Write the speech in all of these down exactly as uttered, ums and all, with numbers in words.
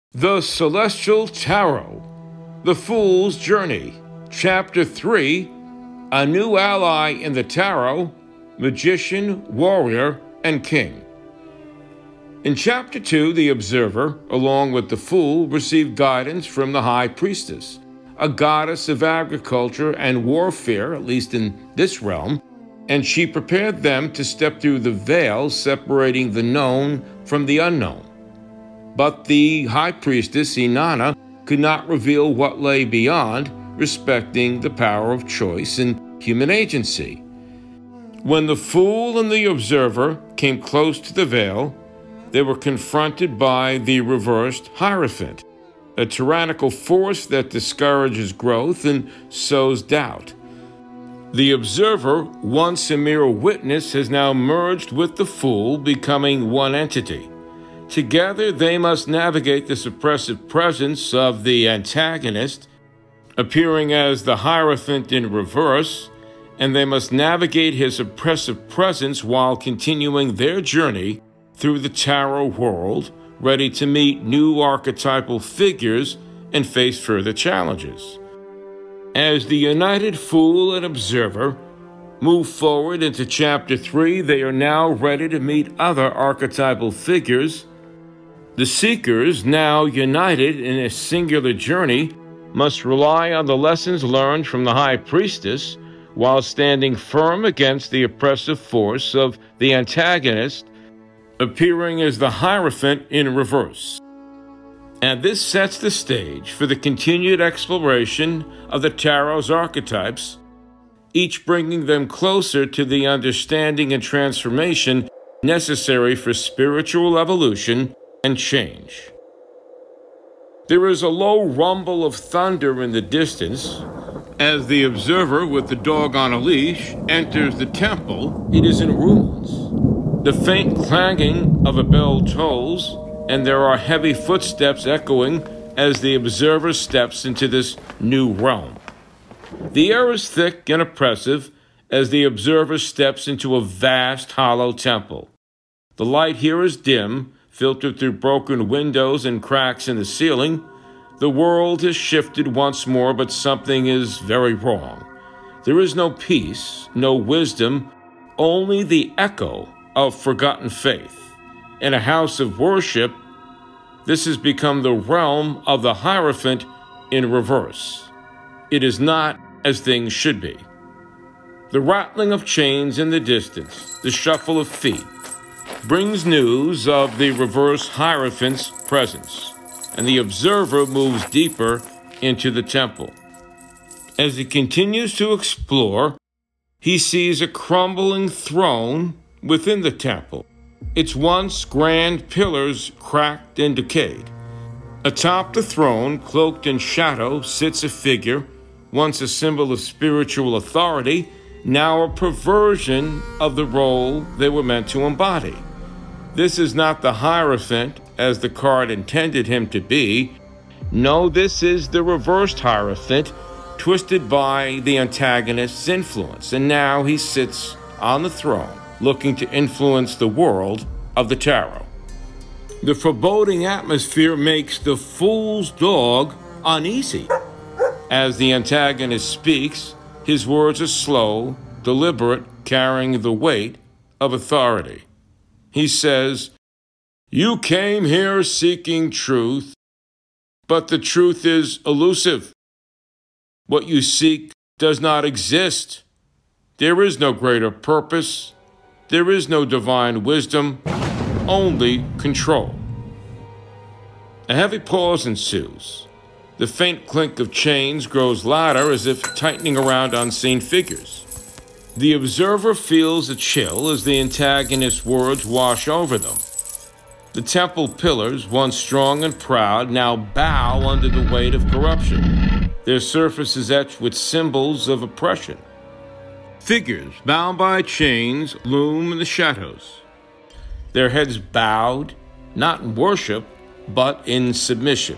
The Celestial Tarot, The Fool's Journey, Chapter three, A New Ally in the Tarot, Magician, Warrior, and King. In Chapter two, the Observer, along with the Fool, received guidance from the High Priestess, a goddess of agriculture and warfare, at least in this realm, and she prepared them to step through the veil separating the known from the unknown. But the High Priestess, Inanna, could not reveal what lay beyond, respecting the power of choice and human agency. When the Fool and the Observer came close to the veil, they were confronted by the reversed Hierophant, a tyrannical force that discourages growth and sows doubt. The Observer, once a mere witness, has now merged with the Fool, becoming one entity. Together, they must navigate the suppressive presence of the antagonist, appearing as the Hierophant in reverse, and they must navigate his oppressive presence while continuing their journey through the tarot world, ready to meet new archetypal figures and face further challenges. As the united Fool and Observer move forward into Chapter three, they are now ready to meet other archetypal figures. The Seekers, now united in a singular journey, must rely on the lessons learned from the High Priestess while standing firm against the oppressive force of the antagonist, appearing as the Hierophant in reverse. And this sets the stage for the continued exploration of the Tarot's archetypes, each bringing them closer to the understanding and transformation necessary for spiritual evolution and change. There is a low rumble of thunder in the distance. As the Observer, with the dog on a leash, enters the temple, it is in ruins. The faint clanging of a bell tolls, and there are heavy footsteps echoing as the Observer steps into this new realm. The air is thick and oppressive as the Observer steps into a vast hollow temple. The light here is dim, filtered through broken windows and cracks in the ceiling. The world has shifted once more, but something is very wrong. There is no peace, no wisdom, only the echo of forgotten faith. In a house of worship, this has become the realm of the Hierophant in reverse. It is not as things should be. The rattling of chains in the distance, the shuffle of feet, brings news of the reverse Hierophant's presence, and the Observer moves deeper into the temple. As he continues to explore, he sees a crumbling throne within the temple, its once grand pillars cracked and decayed. Atop the throne, cloaked in shadow, sits a figure, once a symbol of spiritual authority, now a perversion of the role they were meant to embody. This is not the Hierophant as the card intended him to be. No, this is the reversed Hierophant, twisted by the antagonist's influence, and now he sits on the throne, looking to influence the world of the tarot. The foreboding atmosphere makes the Fool's dog uneasy. As the antagonist speaks, his words are slow, deliberate, carrying the weight of authority. He says, "You came here seeking truth, but the truth is elusive. What you seek does not exist. There is no greater purpose. There is no divine wisdom, only control." A heavy pause ensues. The faint clink of chains grows louder as if tightening around unseen figures. The Observer feels a chill as the antagonist's words wash over them. The temple pillars, once strong and proud, now bow under the weight of corruption, their surfaces etched with symbols of oppression. Figures, bound by chains, loom in the shadows, their heads bowed, not in worship, but in submission.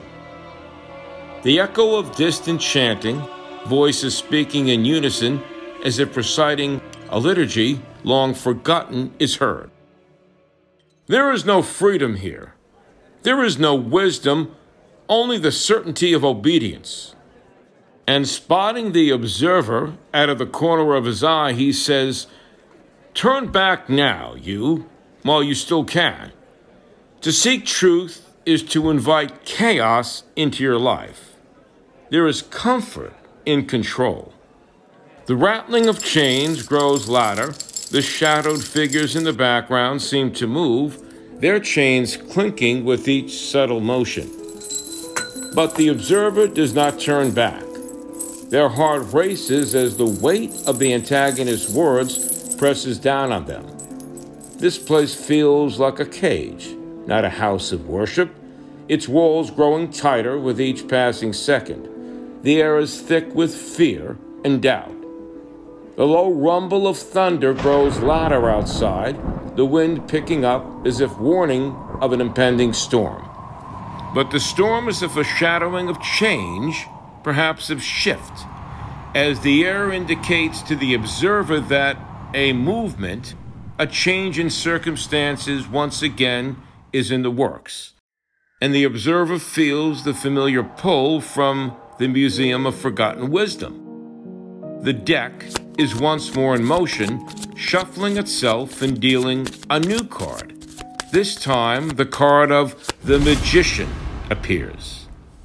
The echo of distant chanting, voices speaking in unison, as if reciting a liturgy long forgotten, is heard. There is no freedom here. There is no wisdom, only the certainty of obedience. And spotting the observer out of the corner of his eye, he says, "Turn back now, you, while you still can." To seek truth is to invite chaos into your life. There is comfort in control. The rattling of chains grows louder. The shadowed figures in the background seem to move, their chains clinking with each subtle motion. But the observer does not turn back. Their heart races as the weight of the antagonist's words presses down on them. This place feels like a cage, not a house of worship, its walls growing tighter with each passing second. The air is thick with fear and doubt. The low rumble of thunder grows louder outside, the wind picking up as if warning of an impending storm. But the storm is a foreshadowing of change, perhaps of shift, as the air indicates to the observer that a movement, a change in circumstances once again is in the works. And the observer feels the familiar pull from the Museum of Forgotten Wisdom. The deck is once more in motion, shuffling itself and dealing a new card. This time, the card of the Magician appears.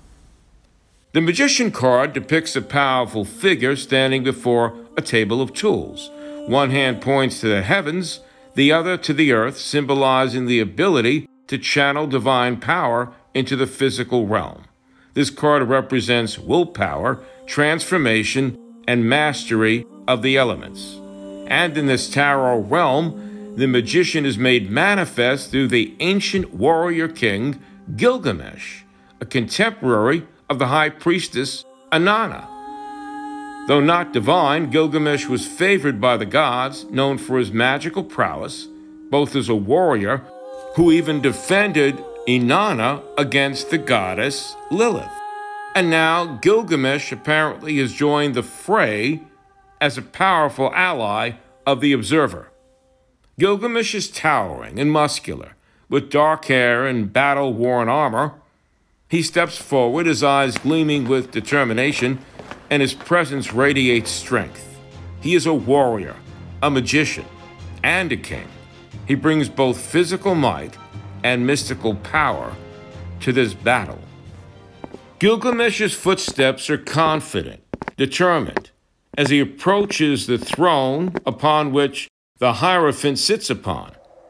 The Magician card depicts a powerful figure standing before a table of tools. One hand points to the heavens, the other to the earth, symbolizing the ability to channel divine power into the physical realm. This card represents willpower, transformation, and mastery of the elements. And in this tarot realm, the magician is made manifest through the ancient warrior king Gilgamesh, a contemporary of the high priestess Inanna. Though not divine, Gilgamesh was favored by the gods, known for his magical prowess, both as a warrior who even defended Inanna against the goddess Lilith. And now Gilgamesh apparently has joined the fray as a powerful ally of the observer. Gilgamesh is towering and muscular, with dark hair and battle-worn armor. He steps forward, his eyes gleaming with determination, and his presence radiates strength. He is a warrior, a magician, and a king. He brings both physical might and mystical power to this battle. Gilgamesh's footsteps are confident, determined, as he approaches the throne upon which the Hierophant sits upon.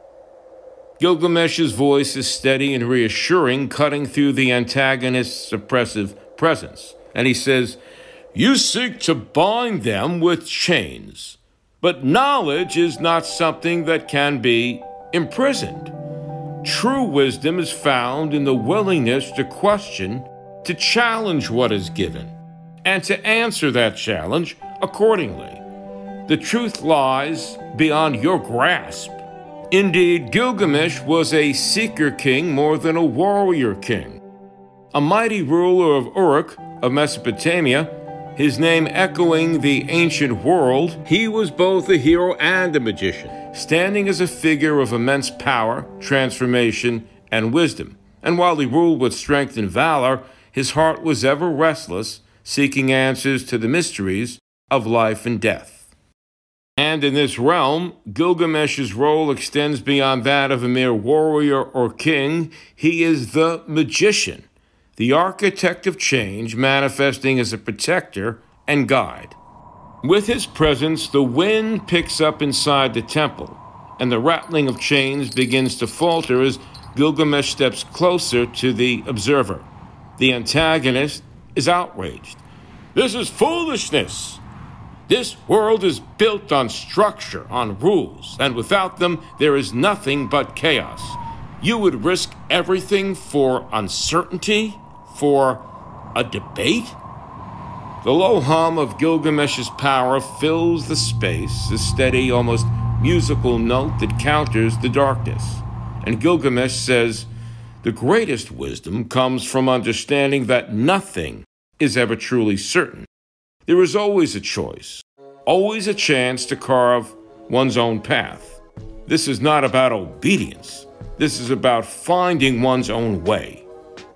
Gilgamesh's voice is steady and reassuring, cutting through the antagonist's oppressive presence. And he says, "You seek to bind them with chains, but knowledge is not something that can be imprisoned. True wisdom is found in the willingness to question, to challenge what is given, and to answer that challenge accordingly. The truth lies beyond your grasp." Indeed, Gilgamesh was a seeker king more than a warrior king. A mighty ruler of Uruk of Mesopotamia, his name echoing the ancient world, he was both a hero and a magician, standing as a figure of immense power, transformation, and wisdom. And while he ruled with strength and valor, his heart was ever restless, seeking answers to the mysteries of life and death. And in this realm, Gilgamesh's role extends beyond that of a mere warrior or king. He is the magician, the architect of change, manifesting as a protector and guide. With his presence, the wind picks up inside the temple, and the rattling of chains begins to falter as Gilgamesh steps closer to the observer. The antagonist is outraged. "This is foolishness. This world is built on structure, on rules, and without them, there is nothing but chaos. You would risk everything for uncertainty, for a debate?" The low hum of Gilgamesh's power fills the space, a steady, almost musical note that counters the darkness. And Gilgamesh says, "The greatest wisdom comes from understanding that nothing is ever truly certain. There is always a choice, always a chance to carve one's own path. This is not about obedience. This is about finding one's own way."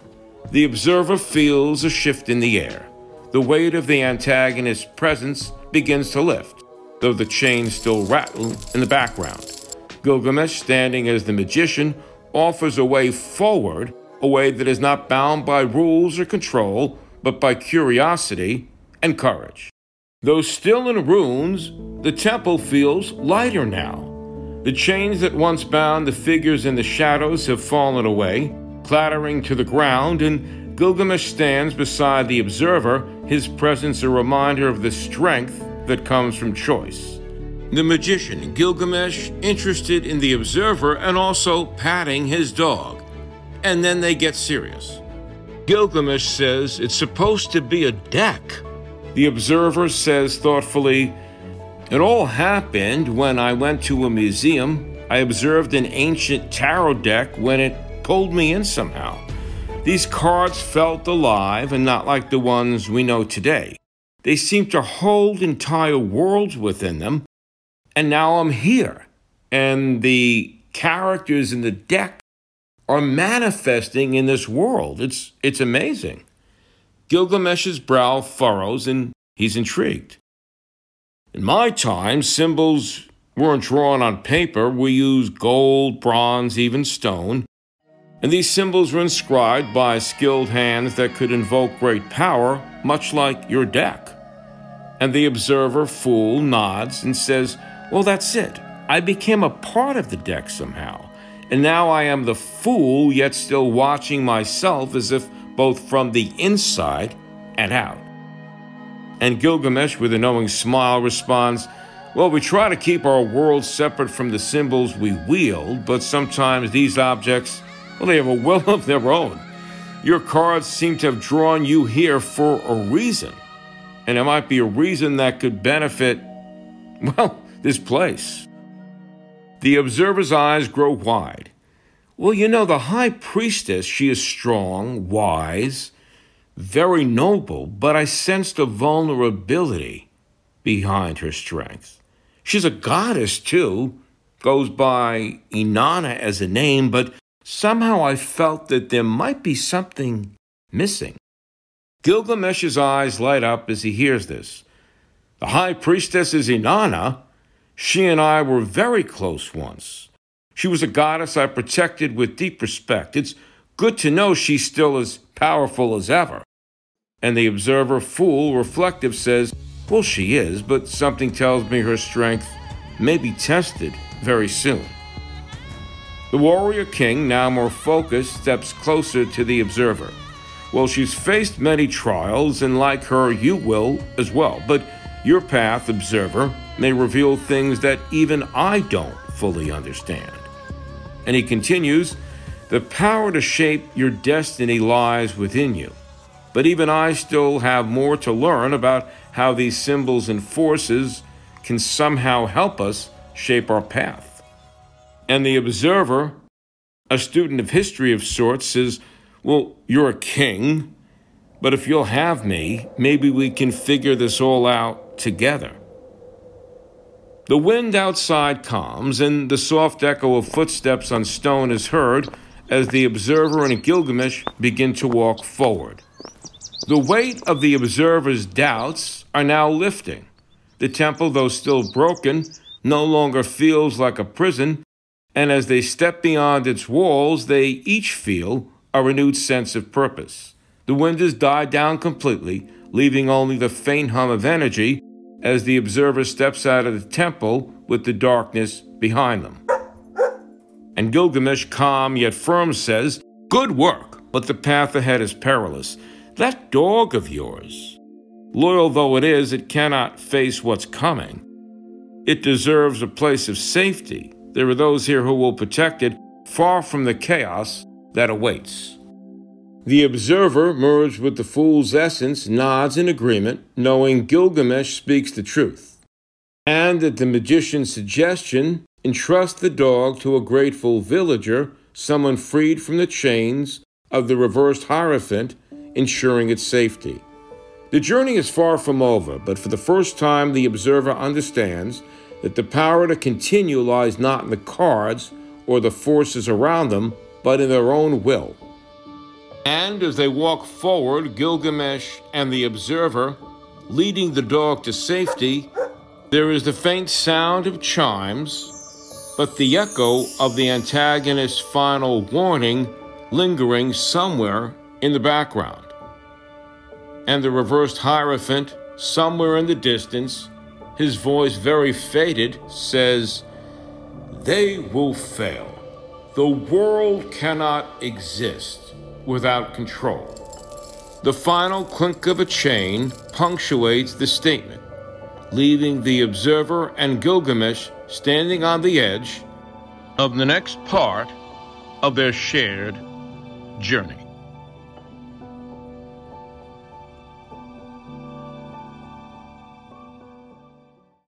The observer feels a shift in the air. The weight of the antagonist's presence begins to lift, though the chains still rattle in the background. Gilgamesh, standing as the magician, offers a way forward, a way that is not bound by rules or control, but by curiosity and courage. Though still in ruins, the temple feels lighter now. The chains that once bound the figures in the shadows have fallen away, clattering to the ground, and Gilgamesh stands beside the observer, his presence a reminder of the strength that comes from choice. The magician, Gilgamesh, interested in the observer and also patting his dog. And then they get serious. Gilgamesh says it's supposed to be a deck. The observer says thoughtfully, "It all happened when I went to a museum. I observed an ancient tarot deck when it pulled me in somehow. These cards felt alive and not like the ones we know today. They seemed to hold entire worlds within them. And now I'm here, and the characters in the deck are manifesting in this world. It's, it's amazing." Gilgamesh's brow furrows, and he's intrigued. "In my time, symbols weren't drawn on paper. We used gold, bronze, even stone. And these symbols were inscribed by skilled hands that could invoke great power, much like your deck." And the observer, fool, nods and says, "Well, that's it. I became a part of the deck somehow. And now I am the fool, yet still watching myself as if both from the inside and out." And Gilgamesh, with a knowing smile, responds, "Well, we try to keep our world separate from the symbols we wield, but sometimes these objects, well, they have a will of their own. Your cards seem to have drawn you here for a reason. And it might be a reason that could benefit, well, this place." The observer's eyes grow wide. "Well, you know, the high priestess, she is strong, wise, very noble, but I sensed a vulnerability behind her strength. She's a goddess, too, goes by Inanna as a name, but somehow I felt that there might be something missing." Gilgamesh's eyes light up as he hears this. "The high priestess is Inanna. She and I were very close once. She was a goddess I protected with deep respect. It's good to know she's still as powerful as ever." And the observer, fool, reflective, says, "Well, she is, but something tells me her strength may be tested very soon." The warrior king, now more focused, steps closer to the observer. "Well, she's faced many trials, and like her, you will as well. But your path, observer, may reveal things that even I don't fully understand." And he continues, "The power to shape your destiny lies within you. But even I still have more to learn about how these symbols and forces can somehow help us shape our path." And the observer, a student of history of sorts, says, "Well, you're a king, but if you'll have me, maybe we can figure this all out together." The wind outside calms, and the soft echo of footsteps on stone is heard as the observer and Gilgamesh begin to walk forward. The weight of the observer's doubts are now lifting. The temple, though still broken, no longer feels like a prison, and as they step beyond its walls, they each feel a renewed sense of purpose. The wind has died down completely, leaving only the faint hum of energy as the observer steps out of the temple with the darkness behind them. And Gilgamesh, calm yet firm, says, "Good work, but the path ahead is perilous. That dog of yours, loyal though it is, it cannot face what's coming. It deserves a place of safety. There are those here who will protect it, far from the chaos that awaits." The observer, merged with the fool's essence, nods in agreement, knowing Gilgamesh speaks the truth, and at the magician's suggestion, entrust the dog to a grateful villager, someone freed from the chains of the reversed Hierophant, ensuring its safety. The journey is far from over, but for the first time the observer understands that the power to continue lies not in the cards or the forces around them, but in their own will. And as they walk forward, Gilgamesh and the observer, leading the dog to safety, there is the faint sound of chimes, but the echo of the antagonist's final warning lingering somewhere in the background. And the reversed Hierophant, somewhere in the distance, his voice very faded, says, "They will fail. The world cannot exist without control." The final clink of a chain punctuates the statement, leaving the observer and Gilgamesh standing on the edge of the next part of their shared journey.